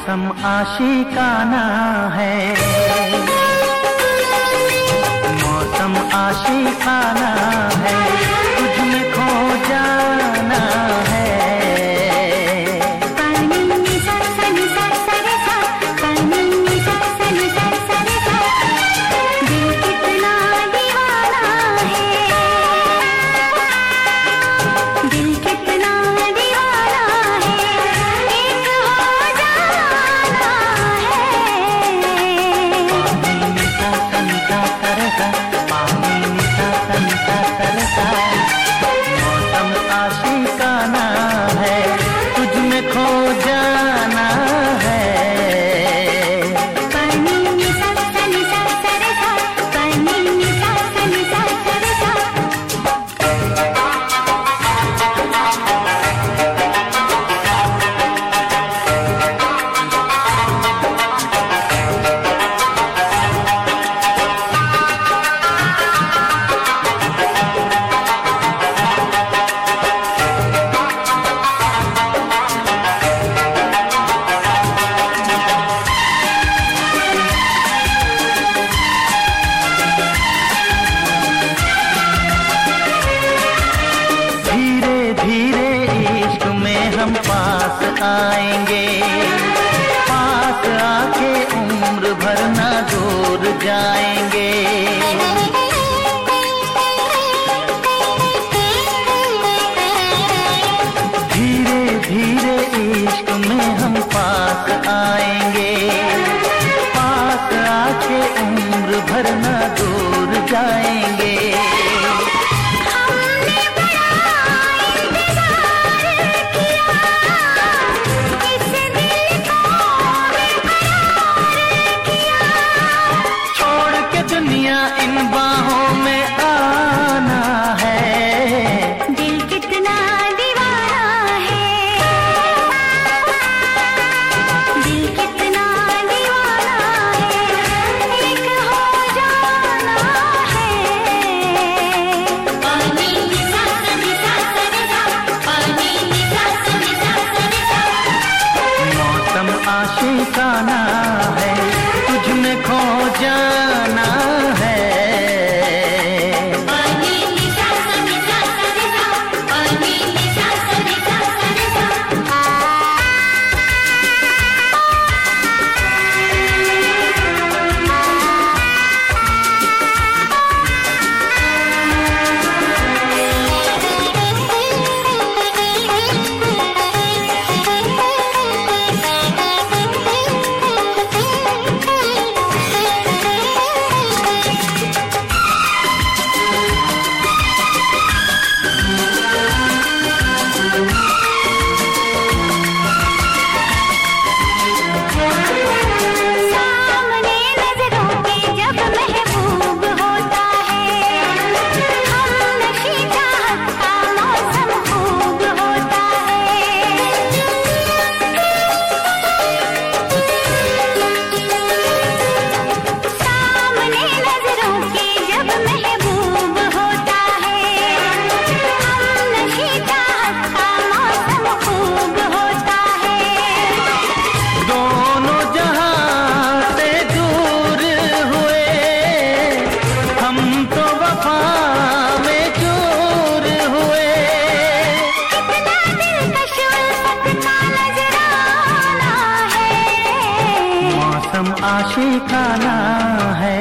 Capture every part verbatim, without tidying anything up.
मौसम आशिकाना है, मौसम आशिकाना है, तुझ में खो जाना है। हम पास आएंगे, पास आके उम्र भर ना दूर जाएंगे। धीरे धीरे इश्क में हम पास आएंगे, पास आके उम्र भर ना दूर जाएंगे। इन बाहों में आना है, दिल कितना दीवाना है, दिल कितना दीवाना है, एक हो जाना है। पानी निसा निसा निसा, पानी निसा निसा निसा। मौसम आशिकाना है, तुझ में खो जाना है। आशिकाना है,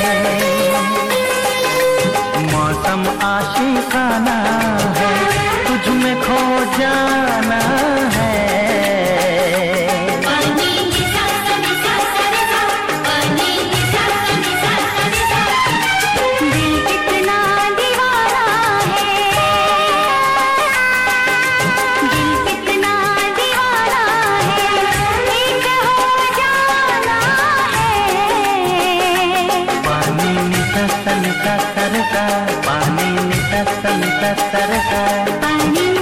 मौसम आशिकाना है, तुझ में खो जाना है। पानी निसा निसा निसा, पानी निसा निसा निसा, पानी